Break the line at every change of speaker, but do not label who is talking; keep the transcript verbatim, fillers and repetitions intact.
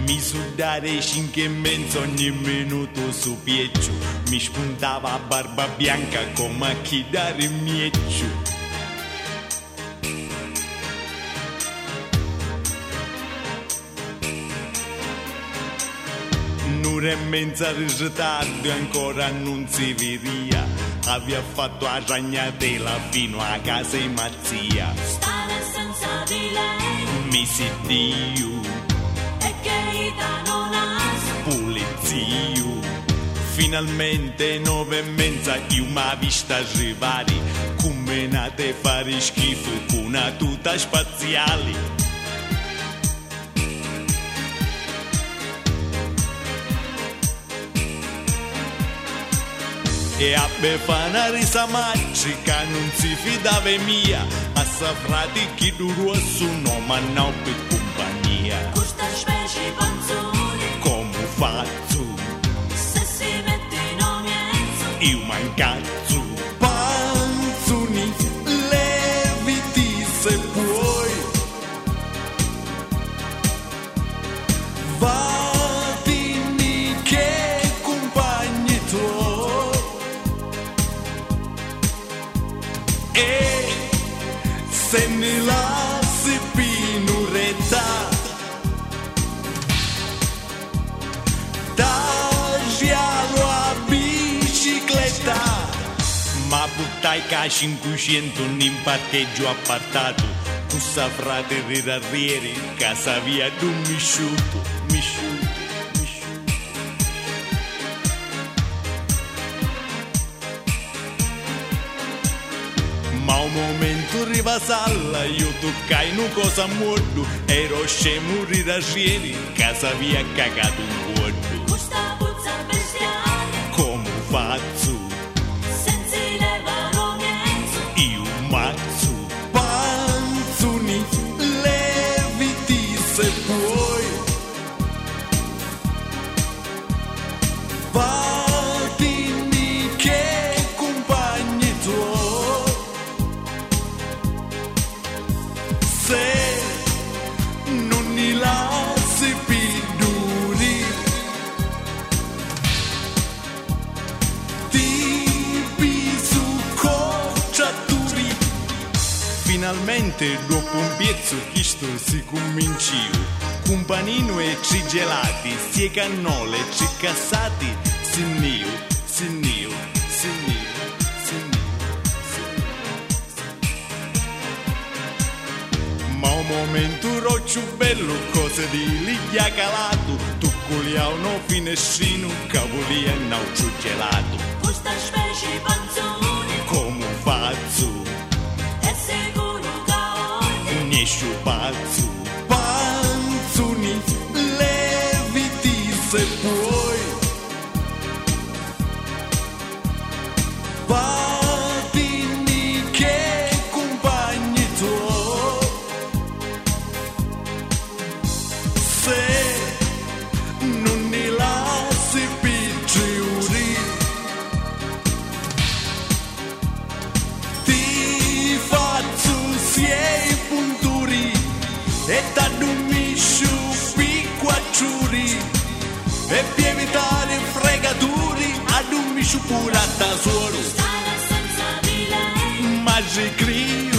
Mi sudare cinque e mezzo ogni minuto su pieccio, mi spuntava barba bianca come a chi dare mieccio. Un'ora e mezza di ritardo e ancora non si vedia, aveva fatto la ragnatela fino a casa di Mazzia.
Stare senza di lei
Mi si dio
e che ita non ha
pulizio. Finalmente nove e mezza io m'ha vista arrivare, come nate fare schifo con una tuta spaziale. E a Befana una risa magica non si fidava mia, a saprati chi duro su no ma no per compagnia.
Questa specie panzoni
Come faccio?
se si mette in omienzo.
Io mancazzo panzoni, leviti se puoi. Vadini che compagni tuoi. E se ne lasci pinuretta, taglialo a bicicletta, ma buttai ca cinquecento in parcheggio appartato, tu saprate di arrieri, casa via d'un misciuto, misciuto. Ma un momento arriva salla, io toccai una cosa morto, ero scemo di rascieri, casa via cagato un guardo.
Questa puzza bestiale
Come faccio?
senza leva omienzo.
Io mazzo panzoni, leviti se puoi. Vadini che compagni tuoi. Se non mi lasci più duri, ti pisu cocciaturi. Finalmente dopo un pezzo chisto si cominciò, cumpanino e ci gelati, si cannole, ci cassati, sinnio, sinnio, sinnio, sinnio. Ma un momento roccio bello, cose di liglia calato, tu culiano finestrino, cavolia e naucio gelato.
Questa specie panzoni
Come faccio?
è sicuro che ogni
Nescio pazzo, panzoni, leviti se puoi. Vadini che compagni tuoi. Se non mi lasci picciuri, ti faccio sei punturi e t'addummiscio picquacciuri, e per evitare fregaturi addummiscio pure a tesoro.
stare senza di lei
Ma ci crio